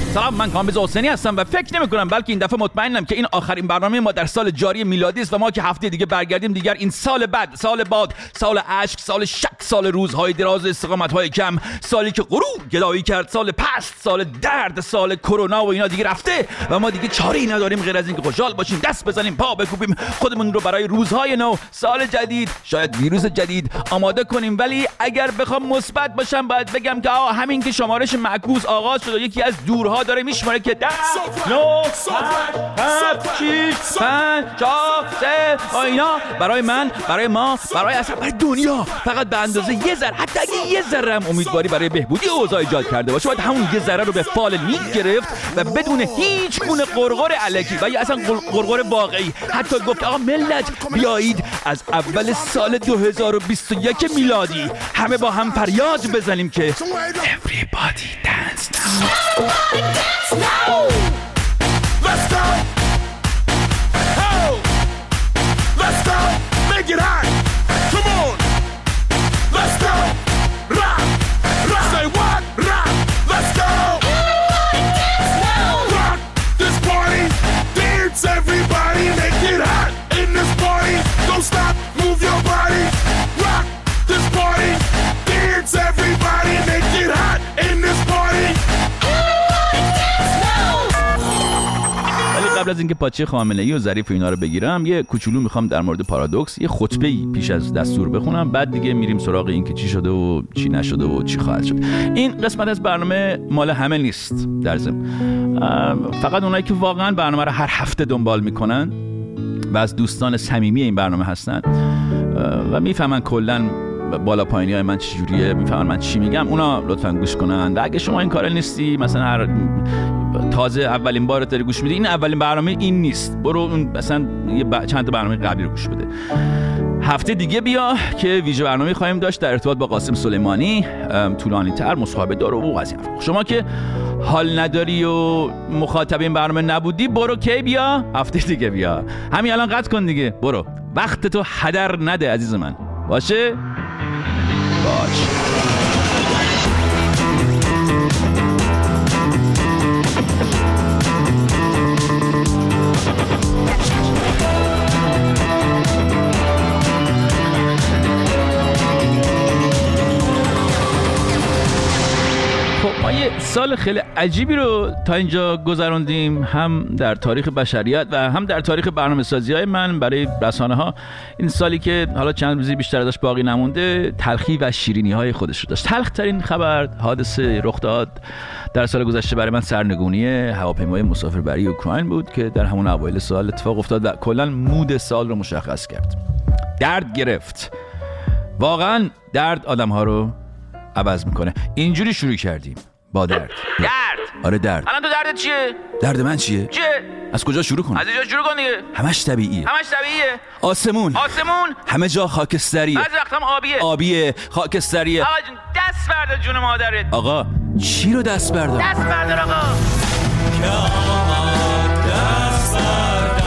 سلام، من کامبیز حسینی هستم و فکر نمی‌کنم بلکه این دفعه مطمئنم که این آخرین برنامه ما در سال جاری میلادی است و ما که هفته دیگه برگردیم دیگر این سال بعد، سال باد، سال اشک، سال شک، سال روزهای دراز، استقامت‌های کم، سالی که غرور گدایی کرد، سال پست، سال درد، سال کرونا و اینا دیگه رفته و ما دیگه چاره‌ای نداریم غیر از اینکه خوشحال باشیم، دست بزنیم، پا بکوبیم، خودمون رو برای روزهای نو، سال جدید، شاید ویروس جدید آماده کنیم. ولی اگر بخوام مثبت باشم باید بگم که همین که شمارش معکوس آغاز شد و یکی از دورها داره میشماره که 10 9 8 6 5 4 3 اینا برای من، برای ما، برای اصلا برای دنیا فقط به اندازه یه ذره، حتی اگه یه ذره هم امیدواری برای بهبودی اوضاع ایجاد کرده باشه باید همون یه ذره رو به فال لیگ گرفت و بدون هیچ گونه قرقر الکی و یا اصلا قرقر واقعی حتی گفت آقا ملت بیایید از اول سال 2021 میلادی همه با هم فریاد بزنیم که Everybody dance now. Dance now. Let's go. Oh. Let's go. Make it hot. Come on. Let's go. Rock. Rock. Say what? Rock. Let's go. Dance now. Rock this party. Dance everybody. Make it hot in this party. Don't stop. Move your body. Rock this party. Dance everybody. Make it hot in this party. قبل از اینکه پاچه خامنه‌ای و ظریف و اینا رو بگیرم یه کوچولو میخوام در مورد پارادوکس یه خطبه‌ای پیش از دستور بخونم، بعد دیگه میریم سراغ این که چی شده و چی نشده و چی خواهد شد. این قسمت از برنامه مال همه نیست، در ضمن فقط اونایی که واقعا برنامه رو هر هفته دنبال میکنن و از دوستان صمیمی این برنامه هستن و میفهمن کلاً بالا پایینی های من چجوریه، میفهمن من چی میگم، اونا لطفاً گوش کنن. و اگه شما این کار نیستی، مثلا هر تازه اولین بار داری گوش میدی، این اولین برنامه این نیست، برو مثلا چند تا برنامه قبلی رو گوش بده. هفته دیگه بیا که ویژه برنامه خواهیم داشت در ارتباط با قاسم سلیمانی، طولانی تر، مصاحبه داره و قضیه. شما که حال نداری و مخاطب این برنامه نبودی، برو کی بیا؟ هفته دیگه بیا، همین الان قطع کن دیگه، برو، وقت تو هدر نده عزیز من، باشه؟ باشه. یه سال خیلی عجیبی رو تا اینجا گذروندیم، هم در تاریخ بشریت و هم در تاریخ برنامه‌سازی‌های من برای رسانه‌ها. این سالی که حالا چند روزی بیشتر ازش باقی نمونده تلخی و شیرینی‌های خودش رو داشت. تلخ‌ترین خبر حادثه رخ داد در سال گذشته برای من سرنگونی هواپیمای مسافربری اوکراین بود که در همون اوایل سال اتفاق افتاد و کلاً مود سال رو مشخص کرد. درد گرفت، واقعاً درد آدم‌ها رو عوض میکنه. اینجوری شروع کردیم با درد. آره درد. الان تو دردت چیه؟ درد من چیه؟ از کجا شروع کنم؟ از اینجا شروع کن دیگه. همش طبیعیه. آسمون همه جا خاکستریه. بعضی وقتا هم آبیه خاکستریه. آقا جون دست بردار جون مادرت. آقا چی رو دست بردار؟ دست بردار آقا. دست بردار.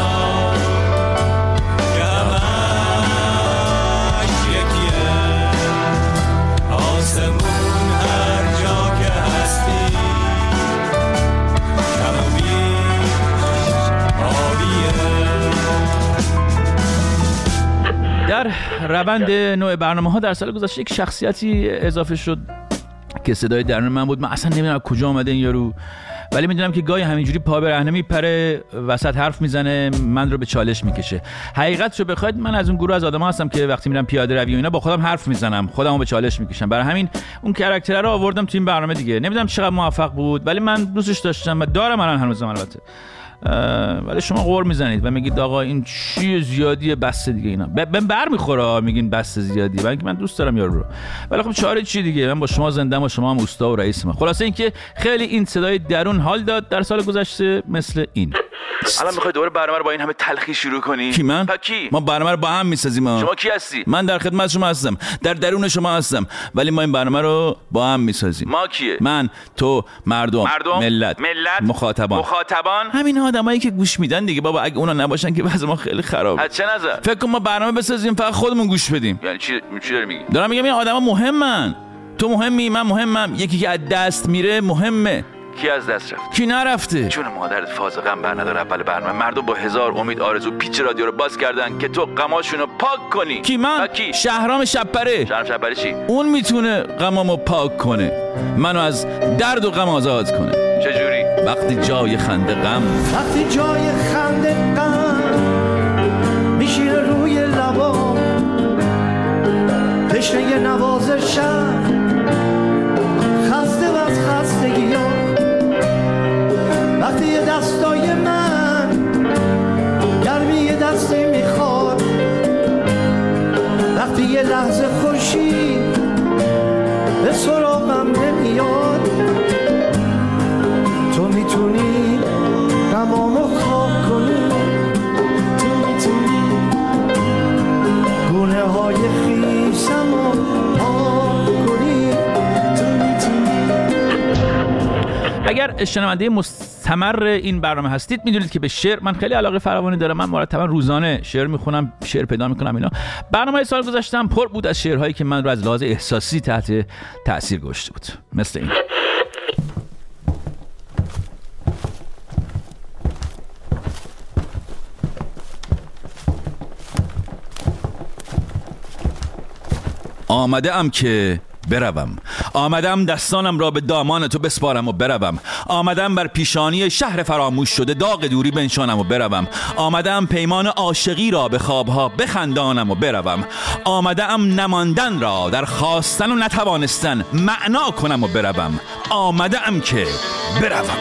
در روند نوع برنامه‌ها در سال گذشته یک شخصیتی اضافه شد که صدای درون من بود. من اصلا نمیدونم کجا اومده این یارو، ولی میدونم که گاهی همینجوری پا برهنه میپره، وسط حرف میزنه، من رو به چالش میکشه. حقیقت رو بخواید من از اون گروه از آدم‌ها هستم که وقتی میرم پیاده روی و اینا با خودم حرف میزنم، خودمو به چالش میکشم. برای همین اون کاراکتر رو آوردم تو این برنامه دیگه. نمیدونم چقدر موفق بود، ولی من دوستش داشتم و دارم الان هنوزم البته. ولی شما قور میزنید و میگید آقا این چیه زیادیه، بس دیگه. اینا برمیخوره میگین بس زیادیه، ولی من دوست دارم یارو رو. ولی خب چاره چی دیگه، من با شما زنده‌ام و شما هم اوستا و رئیس من. خلاصه اینکه خیلی این صدای درون حال داد در سال گذشته مثل این. الان میخوای دوباره برنامه رو با این همه تلخی شروع کنی؟ کی من؟ کی؟ ما برنامه رو با هم میسازیم. شما کی هستی؟ من در خدمت شما هستم، در درون شما هستم، ولی ما این برنامه رو با هم میسازیم. ما کیه؟ من، تو، مردم، ملت، مخاطبان، همین آدمایی که گوش میدن دیگه. بابا اگه اونا نباشن که وضع ما خیلی خرابه. از چه نظر؟ فکر کن ما برنامه بسازیم فقط خودمون گوش بدیم. یعنی چی داری میگی؟ دارم میگم این آدما مهمن. تو مهمی، من مهمم. یکی که از دست میره مهمه. کی از دست رفت؟ کی نرفته؟ جون مادرت فاز غم بر نداره. اول برنامه مردم با هزار امید آرزو پیچ رادیو رو باز کردن که تو غماشونو پاک کنی. کی؟ من؟ کی؟ شهرام شبپره. شهرام شبپره چی؟ اون میتونه غمامو پاک کنه، منو از درد و غم آزاد کنه. چجوری؟ وقتی جای خنده غم، وقتی جای خنده غم میشینه روی لبا، تشنه نوازشم خسته و از خستگی ها، وقتی یه دستای من گرمی یه دستی میخواد، وقتی یه لحظه خوشی به سراغم نمیاد، تو میتونی غمامو خاک کنی، تو میتونی گونه های خیسمو پاک کنی، تو میتونی. اگر شنونده مستمر این برنامه هستید میدونید که به شعر من خیلی علاقه فراوانی دارم. من مرتبا روزانه شعر میخونم، شعر پیدا میکنم. اینا برنامه سال گذشتم پر بود از شعرهایی که من رو از لحاظ احساسی تحت تأثیر گذاشته بود، مثل این. آمده ام که بروم، آمدم دستانم را به دامان تو بسپارم و بروم، آمدم بر پیشانی شهر فراموش شده داغ دوری بنشانم و بروم، آمدم پیمان عاشقی را به خوابها بخندانم و بروم، آمدم نماندن را در خواستن و نتوانستن معنا کنم و بروم، آمدم که بروم.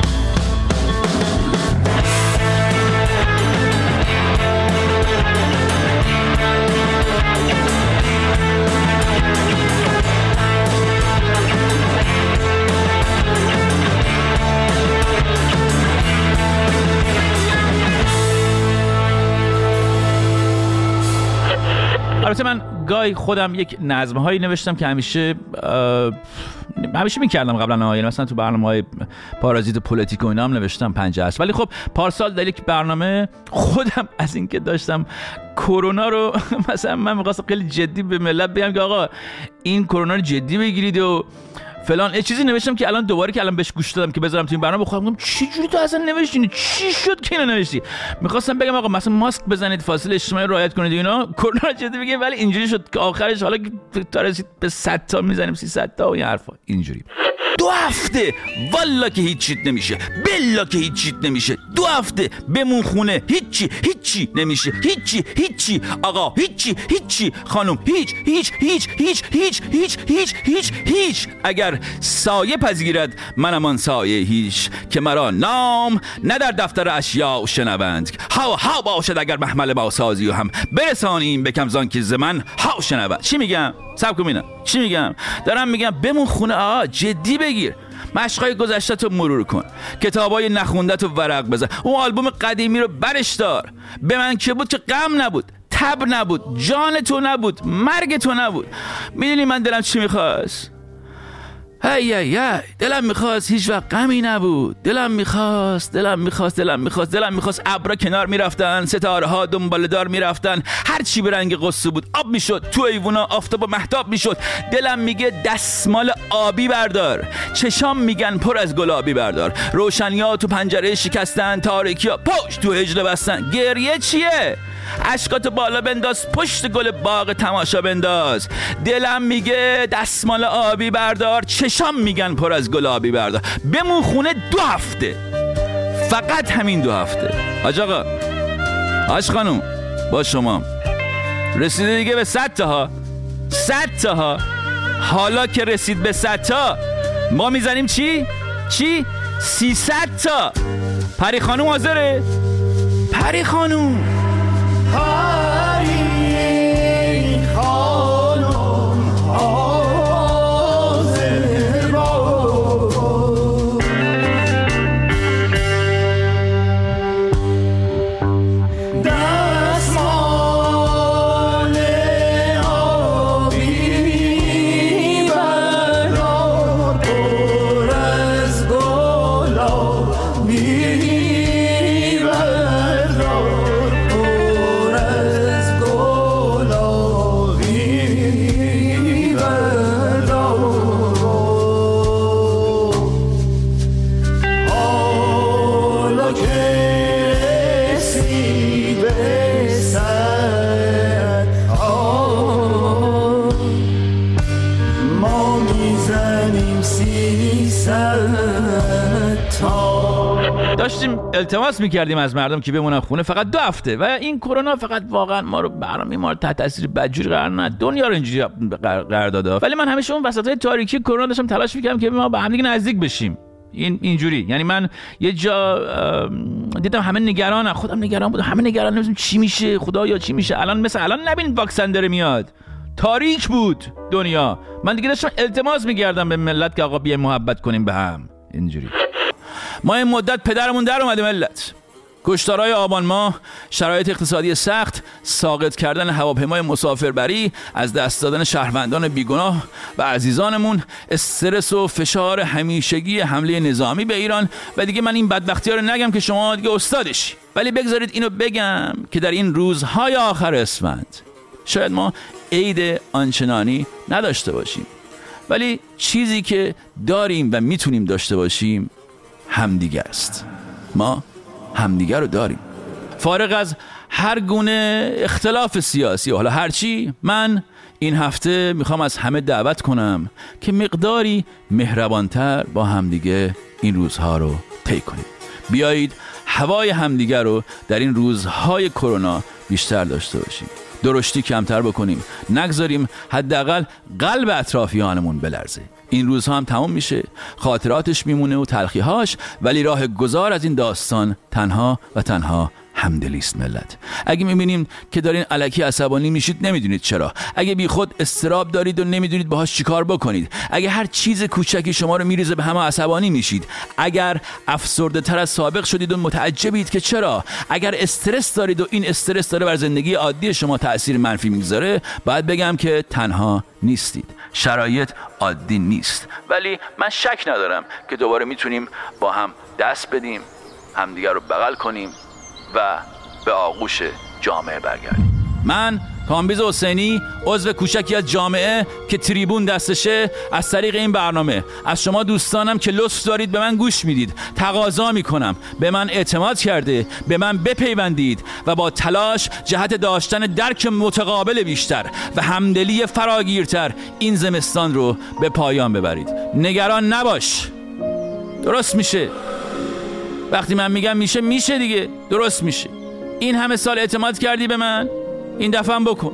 البته من گاهی خودم یک نظم‌هایی نوشتم که همیشه می‌کردم قبلا، یعنی مثلا تو برنامه‌های پارازیت پلیتیک و اینا هم نوشتم 50 است. ولی خب پارسال در یک برنامه خودم از اینکه داشتم کرونا رو مثلا من می‌خواستم خیلی جدی به ملت بگم که آقا این کرونا رو جدی بگیرید و فلان چیزی نوشتم که الان دوباره که الان بهش گوش دادم که بذارم تو این برنامه بخوام چه جوری تو اصلا نوشتی، چی شد که اینو نوشتی. می‌خواستم بگم آقا مثلا ماسک بزنید، فاصله اجتماعی رعایت کنید اینا، کرونا رو جدی بگیم، ولی اینجوری شد که آخرش حالا تا رسید به 100 تا میزنیم 300 تا و این حرفا اینجوری. 2 هفته والا که هیچ چیت نمیشه، بلا که هیچ چیت نمیشه، 2 هفته بمون خونه، هیچی نمیشه، هیچی آقا، هیچی خانم، هیچ. اگر سایه پذیرد منم آن سایه هیچ، که مرا نام نه در دفتر اشیاء شنوند، ها باشد اگر محمل با سازی و هم برسانیم بکم زان که زمن ها شنوند. چی میگم؟ سب کن ببینم چی میگم. دارم میگم بمون خونه، آقا جدی بگیر، مشقای گذشته تو مرور کن، کتابای نخونده تو ورق بزن، اون آلبوم قدیمی رو برش دار. به من که بود که غم نبود، تب نبود، جان تو نبود، مرگ تو نبود. میدونی من دلم چی میخواست؟ هی دلم میخواست هیچ وقت غمی نبود. دلم میخواست ابرا کنار میرفتن، ستاره ها دنبال دار میرفتن، هر چی به رنگ قصه بود آب میشد، تو ایوونا آفتاب و مهتاب میشد. دلم میگه دستمال آبی بردار، چشام میگن پر از گلابی بردار، روشنیا تو پنجره شکستن، تاریکیا پشت تو هجله بستن. گریه چیه؟ اشکاتو بالا بنداز، پشت گل باغ تماشا بنداز. دلم میگه دستمال آبی بردار، چشام میگن پر از گلابی بردار. بمون خونه 2 هفته، فقط همین 2 هفته. حاج آقا، حاج خانوم، با شما رسیده دیگه به 100 تا 100 تا. حالا که رسید به 100 تا ما میزنیم چی؟ 300 تا. پری خانوم حاضره؟ پری خانوم داشتیم التماس میکردیم از مردم که بمونن خونه فقط 2 هفته و این کرونا فقط واقعا ما رو تحت تاثیر بدجوری قرار نداد، دنیا رو اینجوری قرار داد. ولی من همیشه اون وسطای تاریکی کرونا داشتم تلاش میکردم که ما به هم دیگه نزدیک بشیم. اینجوری یعنی من یه جا دیدم همه نگرانن، خودم نگران بودم، همه نگران نمیدونم چی میشه، خدایا چی میشه. الان نبینید واکسن داره میاد، تاریک بود دنیا. من دیگه داشتم التماس میکردم به ملت که آقا بیاین محبت کنیم به هم. اینجوری ما این مدت پدرمون در اومده ملت. کشتارهای آبان ماه، شرایط اقتصادی سخت، ساقط کردن هواپیمای مسافربری، از دست دادن شهروندان بیگناه و عزیزانمون، استرس و فشار همیشگی حمله نظامی به ایران و دیگه من این بدبختی‌ها رو نگم که شما دیگه استادشی. ولی بگذارید اینو بگم که در این روزهای آخر اسفند شاید ما عید آنچنانی نداشته باشیم، ولی چیزی که داریم و میتونیم داشته باشیم همدیگه است. ما همدیگه رو داریم، فارغ از هر گونه اختلاف سیاسی و حالا هرچی. من این هفته میخوام از همه دعوت کنم که مقداری مهربانتر با همدیگه این روزها رو طی کنیم. بیایید هوای همدیگه رو در این روزهای کرونا بیشتر داشته باشیم، درشتی کمتر بکنیم، نگذاریم حداقل قلب اطرافیانمون بلرزه. این روزها هم تمام میشه، خاطراتش میمونه و تلخیهاش، ولی راه گذار از این داستان تنها و تنها همدلی است ملت. اگه میبینیم که دارین الکی عصبانی میشید نمیدونید چرا، اگه بی خود استراب دارید و نمیدونید باهاش چیکار بکنید، اگه هر چیز کوچکی شما رو میریزه به هم عصبانی میشید، اگر افسرده تر از سابق شدید و متعجبید که چرا، اگر استرس دارید و این استرس داره بر زندگی عادی شما تأثیر منفی میگذاره، باید بگم که تنها نیستید. شرایط عادی نیست، ولی من شک ندارم که دوباره میتونیم با هم دست بدیم، همدیگر رو بغل کنیم و به آغوش جامعه برگردیم. من کامبیز حسینی، عضو کوچکی از جامعه که تریبون دستشه، از طریق این برنامه از شما دوستانم که لطف دارید به من گوش میدید تقاضا میکنم به من اعتماد کرده به من بپیوندید و با تلاش جهت داشتن درک متقابل بیشتر و همدلی فراگیرتر این زمستان رو به پایان ببرید. نگران نباش، درست میشه. وقتی من میگم میشه دیگه، درست میشه. این همه سال اعتماد کردی به من، این دفعه هم بکن.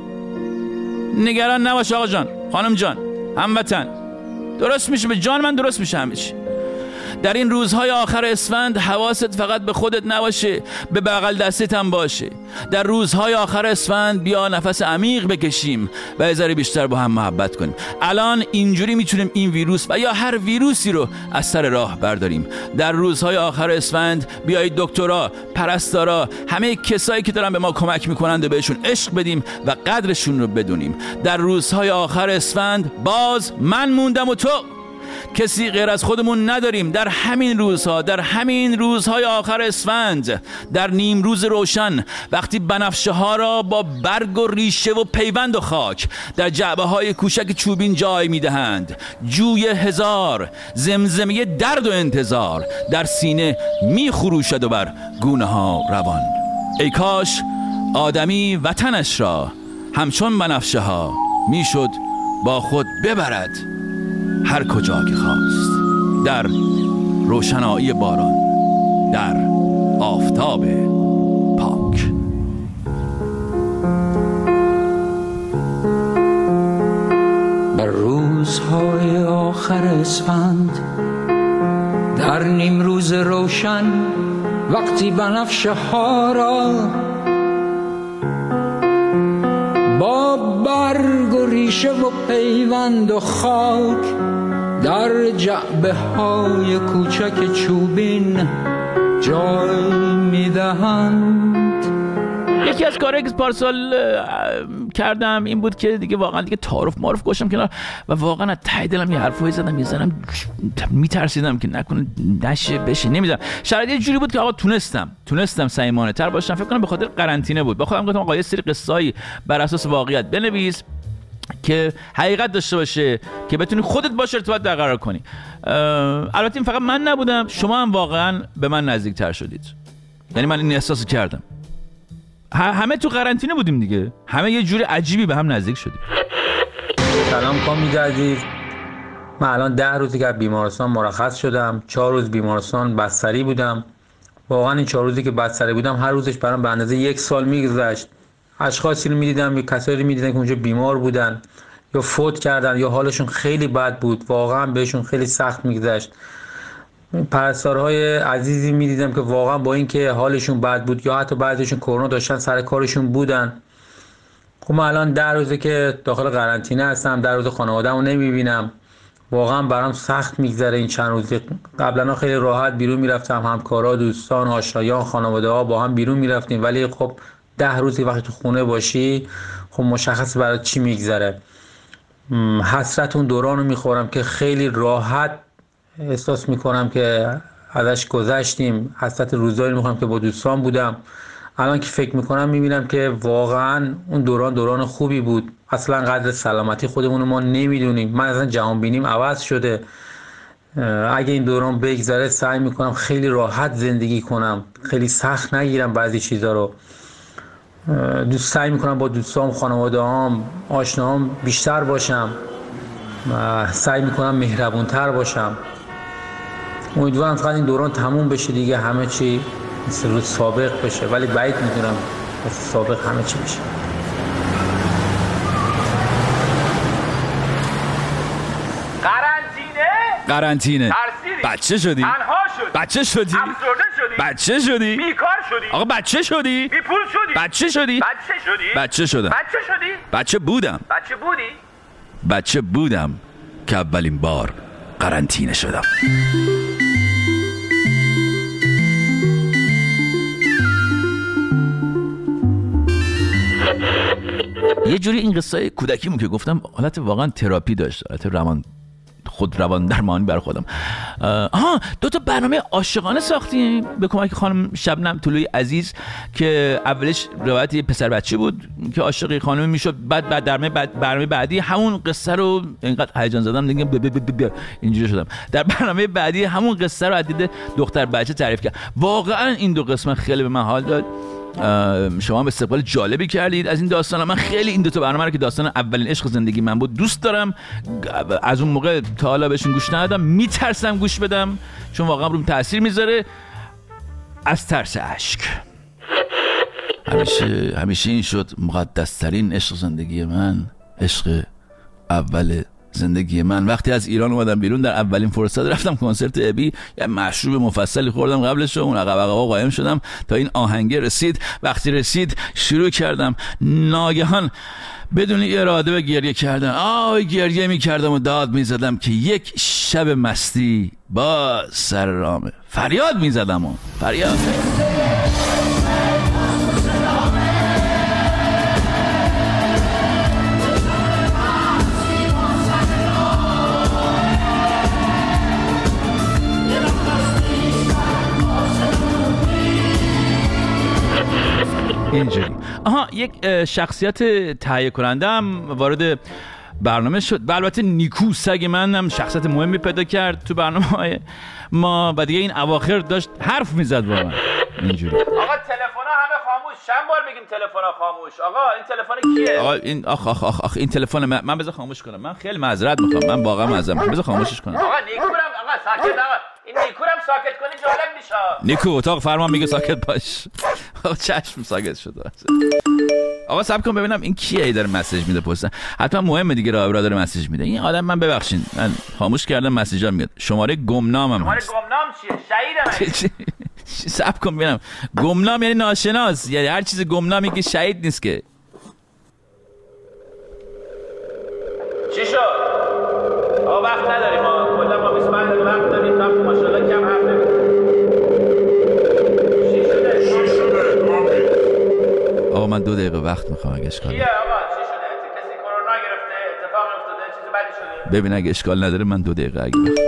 نگران نباش آقا جان، خانم جان، هموطن، درست میشه. به جان من درست میشه همه چی. در این روزهای آخر اسفند حواست فقط به خودت نباشه، به بغل دستت هم باشه. در روزهای آخر اسفند بیا نفس عمیق بکشیم و یه ذره بیشتر با هم محبت کنیم. الان اینجوری میتونیم این ویروس و یا هر ویروسی رو از سر راه برداریم. در روزهای آخر اسفند بیایید دکترها، پرستارا، همه کسایی که دارن به ما کمک میکنند و بهشون عشق بدیم و قدرشون رو بدونیم. در روزهای آخر اسفند باز من موندم و تو، کسی غیر از خودمون نداریم. در همین روزها، در همین روزهای آخر اسفند، در نیم روز روشن، وقتی بنفشه ها را با برگ و ریشه و پیوند و خاک در جعبه های کوچک چوبین جای میدهند، جوی هزار زمزمه درد و انتظار در سینه میخروشد و بر گونه ها روان. ای کاش آدمی وطنش را همچون بنفشه ها میشد با خود ببرد هر کجا که خواست، در روشنایی باران، در آفتاب پاک. بر روزهای آخر اسفند، در نیم روز روشن، وقتی بنفشه ها را با برگ و ریشه و پیوند و خاک در جعبه های کوچک چوبین جای میدهند. یکی از کارهایی که پارسال کردم این بود که دیگه واقعا دیگه تعارف معرف گوشم کنار و واقعا از ته دلم یه حرفایی زدم میترسیدم که نکنه نشه بشه، نمیدونم. شرایط یه جوری بود که آقا تونستم صمیمانه تر باشم. فکر کنم به خاطر قرنطینه بود. با خودم گفتم آقا یه سری قصه‌ای بر اساس واقعیت بنویس که حقیقت داشته باشه، که بتونی خودت باش ارتباط برقرار کنی. البته این فقط من نبودم، شما هم واقعا به من نزدیکتر شدید. یعنی من این احساسو کردم. همه تو قرنطینه بودیم دیگه، همه یه جوری عجیبی به هم نزدیک شدیم. سلام کامیز عزیز، من الان 10 روزی که از بیمارستان مرخص شدم، 4 روز بیمارستان بستری بودم. واقعا این 4 روزی که بستری بودم هر روزش برام به اندازه 1 سال میگذشت. اشخاصی رو میدیدم یا کسایی رو میدیدم که اونجا بیمار بودن یا فوت کردن یا حالشون خیلی بد بود، واقعا بهشون خیلی سخت میگذشت. پرستارهای عزیزی میدیدم که واقعا با اینکه حالشون بد بود یا حتی بعضیشون کرونا داشتن سر کارشون بودن. خب من الان 10 روزه که داخل قرنطینه هستم، 10 روز خانواده‌مو نمیبینم. واقعا برام سخت میگذره این چند روزی. قبلا خیلی راحت بیرون میرفتم، همکارا، دوستان، آشنایان، خانواده‌ها با هم بیرون میرفتیم، ولی خب 10 روزی وقتی تو خونه باشی خب مشخص برای چی میگذره. حسرت اون دورانو میخورم که خیلی راحت احساس میکنم که ازش گذشتیم. حسرت روزایی میخورم که با دوستان بودم. الان که فکر میکنم میبینم که واقعا اون دوران خوبی بود. اصلا قدر سلامتی خودمون ما نمیدونیم. من اصلا جهان بینیم عوض شده. اگه این دوران بگذره سعی میکنم خیلی راحت زندگی کنم، خیلی سخت نگیرم بعضی چیزا رو. سعی میکنم با دوستام، خانواده‌ام، آشناهام بیشتر باشم. سعی میکنم مهربونتر باشم. امیدوارم فقط این دوران تموم بشه دیگه، همه چی مثل روز سابق بشه، ولی بعید میدونم مثل سابق همه چی بشه. قرنطینه. ترسیدی؟ بچه شدی؟ تنها شدی؟ بچه شدی؟ افسرده شدی؟ بچه شدی؟ بیکار شدی؟ آقا بچه شدی؟ بی پول شدی؟ بچه شدی؟ بچه شدی؟ بچه شدم. بچه شدی؟ بچه بودم. بچه بودی؟ بچه بودم که اولین بار قرنطینه شدم. یه جوری این قصه کودکیمون که گفتم حالت واقعا تراپی داشت، حالت روان درمانی بر خودم. 2 تا برنامه عاشقانه ساختیم به کمک خانم شبنم طلویی عزیز که اولش روایت یه پسر بچه بود که عاشق خانمی میشد، بعد برنامه بعدی همون قصه رو اینقدر هیجان زدم دیگه اینجوری شدم. در برنامه بعدی همون قصه رو از دید دختر بچه تعریف کرد. واقعا این 2 قسمت خیلی به من حال داد. شما هم استقبال جالبی کردید از این داستان. من خیلی این 2 تا برنامه رو که داستان اولین عشق زندگی من بود دوست دارم. از اون موقع تا حالا بهشون گوش ندادم، میترسم گوش بدم چون واقعا روم تاثیر میذاره. از ترس اشک. همیشه این شد مقدس‌ترین عشق زندگی من، عشق اول زندگی من. وقتی از ایران اومدم بیرون در اولین فرصت رفتم کنسرت ابی، یه مشروب مفصلی خوردم قبلش و اون عقب قایم شدم تا این آهنگ رسید. وقتی رسید شروع کردم ناگهان بدون اراده به گریه کردن. گریه میکردم و داد میزدم که یک شب مستی با سر رامه. فریاد میزدم و فریاد. اینجوری. یک شخصیت تهیه کنندم وارد برنامه شد. البته نیکو سگ منم شخصیت مهمی پیدا کرد تو برنامه ما و دیگه این اواخر داشت حرف میزد با من اینجوری. آقا تلفن‌ها همه خاموش. چند بار بگیم تلفن‌ها خاموش؟ آقا این تلفن کیه؟ آقا این آخ این تلفن من بذار خاموش کنم. من خیلی معذرت میخوام. من واقعا معذرت میخوام. بذار خاموشش کنم. آقا نیکورم ساکت. آقا این نیکورم ساکت کنی جالب میشه. نیکو اتاق فرمان میگه ساکت باش. آقا چشم ساکت شد. آقا صبر کن ببینم این کیه داره مسیج میده پستن. حتما مهمه دیگه راه داره مسیج میده. این آدم من ببخشید من خاموش کردم مسیجا میاد. شماره گمنامم. شماره گمنام چیه؟ شهیدم. صبر کن ببینم. گمنام یعنی ناشناس، یعنی هر چیز گمنامی که شهید نیست که. چی شد؟ آقا وقت نداریم ما. کلا ما 25 دقیقه وقت داریم. تا ماشاءالله کم حرف نمی‌زنیم. چی شده؟ آقا من 2 دقیقه وقت میخوام اگه اشکال نداره. آقا چی شده؟ کسی کرونا گرفته؟ اتفاق افتاده؟ چیز بدی شده؟ ببین اگه اشکال نداره من 2 دقیقه اگه بخوام.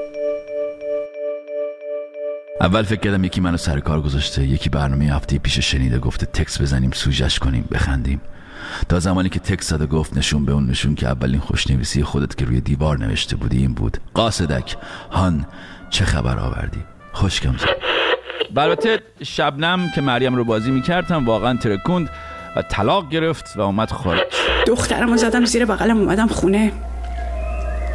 اول فکر کردم یکی منو سر کار گذاشته، یکی برنامه هفته پیش شنیده گفته تکس بزنیم سوژش کنیم بخندیم. تا زمانی که تکس زد و گفت نشون به اون نشون که اولین خوشنویسی خودت که روی دیوار نوشته بودی این بود: قاصدک هان چه خبر آوردی؟ خوشگم زد. البته شبنم که مریم رو بازی میکرد هم واقعا ترکوند و طلاق گرفت و اومد خارج. دخترمو زدم زیر بغلم اومدم خونه.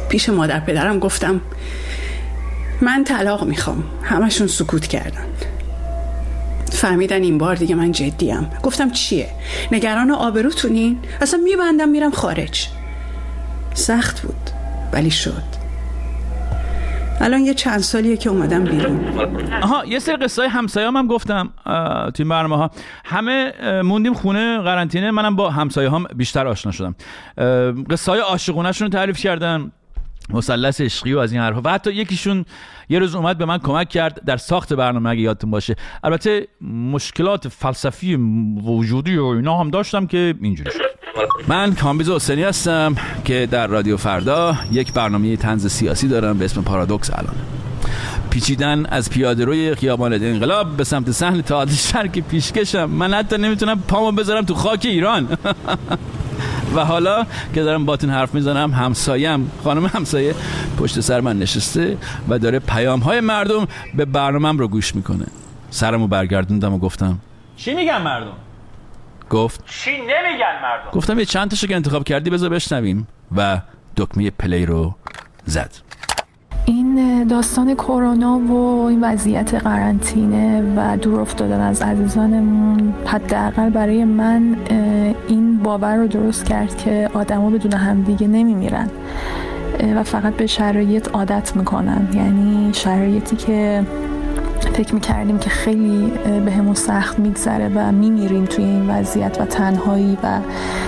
پیش مادر پدرم گفتم من طلاق میخوام. همشون سکوت کردن. فهمیدن این بار دیگه من جدیم. گفتم چیه؟ نگران آبروتونین؟ اصلا میبندم میرم خارج. سخت بود ولی شد. الان یه چند سالیه که اومدم بیرون. یه سری قصه همسایه‌ام هم گفتم توی برنامه ها. همه موندیم خونه قرنطینه، منم با همسایه هم بیشتر آشنا شدم. قصه های عاشقونه شون تعریف کردن، مثلث عشقی و از این حرفا، و حتی یکیشون یه روز اومد به من کمک کرد در ساخت برنامه، اگه یادتون باشه. البته مشکلات فلسفی وجودی و اینا هم داشتم که اینجوری شد. من کامبیز حسینی هستم که در رادیو فردا یک برنامه طنز سیاسی دارم به اسم پارادوکس. الان پیچیدن از پیاده روی خیابان انقلاب به سمت صحن تئاتر شرق پیشکشم. من حتی نمیتونم پامو بذارم تو خاک ایران. و حالا که دارم باتون حرف میزنم، همسایم خانم همسایه پشت سر من نشسته و داره پیام‌های مردم به برنامه‌ام رو گوش میکنه. سرمو برگردوندم و گفتم چی میگن مردم؟ گفت چی نمیگن مردم؟ گفتم یه چند تاشو که انتخاب کردی بذار بشنویم و دکمه پلی رو زد. این داستان کرونا و این وضعیت قرنطینه و دور افتادن از عزیزانمون حداقل برای من این باور رو درست کرد که آدما بدون همدیگه نمیمیرن و فقط به شرایط عادت میکنن. یعنی شرایطی که فکر میکردیم که خیلی بهمون سخت میگذره و میمیریم توی این وضعیت و تنهایی و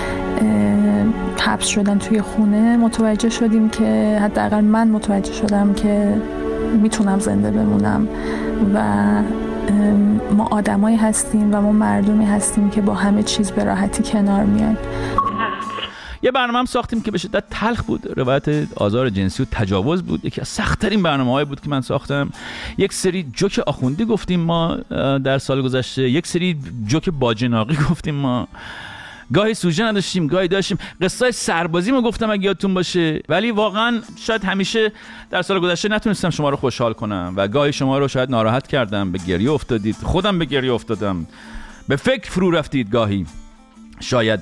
حبس شدن توی خونه، متوجه شدیم که حداقل من متوجه شدم که میتونم زنده بمونم و ما آدمایی هستیم و ما مردمی هستیم که با همه چیز به راحتی کنار میایم. یه برنامه هم ساختیم که به شدت تلخ بود. روایت آزار جنسی و تجاوز بود. یکی از سخت‌ترین برنامه‌های بود که من ساختم. یک سری جوک آخوندی گفتیم ما در سال گذشته، یک سری جوک باجناقی گفتیم ما. گاهی سوژه نداشتیم، گاهی داشتیم. قصه سربازی ما گفتم اگه یادتون باشه، ولی واقعا شاید همیشه در سال گذشته نتونستم شما رو خوشحال کنم و گاهی شما رو شاید ناراحت کردم، به گریه افتادید، خودم به گریه افتادم، به فکر فرو رفتید گاهی. شاید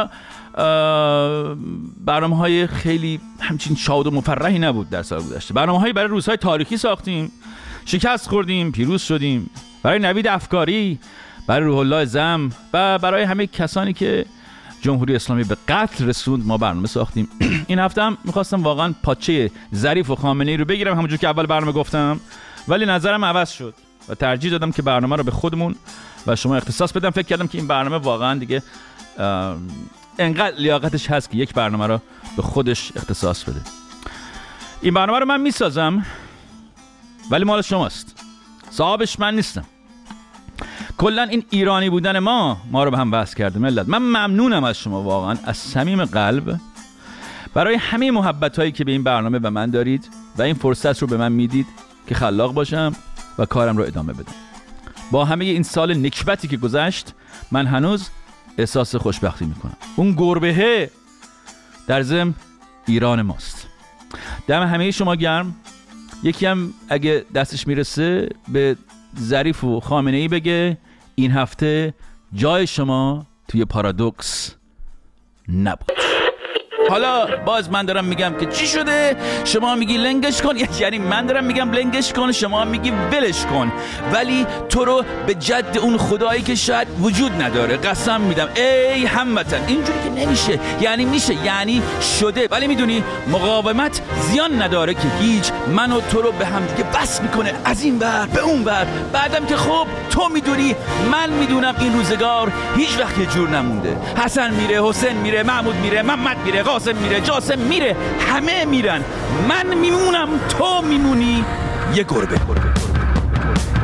برنامه‌های خیلی همچین شاد و مفرحی نبود در سال گذشته. برنامه‌هایی برای روزهای تاریخی ساختیم، شکست خوردیم، پیروز شدیم. برای نوید افکاری، برای روح الله زم و برای همه کسانی که جمهوری اسلامی به قتل رسوند ما برنامه ساختیم. این هفته هم می‌خواستم واقعا پاچه ظریف و خامنه‌ای رو بگیرم همونجور که اول برنامه گفتم، ولی نظرم عوض شد و ترجیح دادم که برنامه رو به خودمون و شما اختصاص بدم. فکر کردم که این برنامه واقعا دیگه انقدر لیاقتش هست که یک برنامه رو به خودش اختصاص بده. این برنامه رو من میسازم ولی مال شماست، صاحبش من نیستم. کلا این ایرانی بودن ما رو به هم وصل کرده ملت. من ممنونم از شما واقعا از صمیم قلب برای همه محبت‌هایی که به این برنامه و من دارید و این فرصت رو به من میدید که خلاق باشم و کارم رو ادامه بدم. با همه این سال نکبتی که گذشت من هنوز احساس خوشبختی میکنم. اون گربه در ضمن ایران ماست. دم همه شما گرم. یکی هم اگه دستش میرسه به ظریف و خامنه‌ای بگه این هفته جای شما توی پارادوکس نبود. حالا باز من دارم میگم که چی شده، شما میگی لنگش کن، یعنی من دارم میگم لنگش کن، شما میگی ولش کن، ولی تو رو به جد اون خدایی که شاید وجود نداره قسم میدم ای هموطن اینجوری که نمیشه، یعنی میشه، یعنی شده، ولی میدونی مقاومت زیان نداره که هیچ من و تو رو به هم دیگه بس میکنه از این ور به اون ور. بعدم که خب تو میدونی من میدونم این روزگار هیچ وقت یه جور نمونده. حسن میره، حسین میره، محمود میره، محمد میره، قاسم میره، جاسم میره، همه میرن، من میمونم، تو میمونی، یه گربه.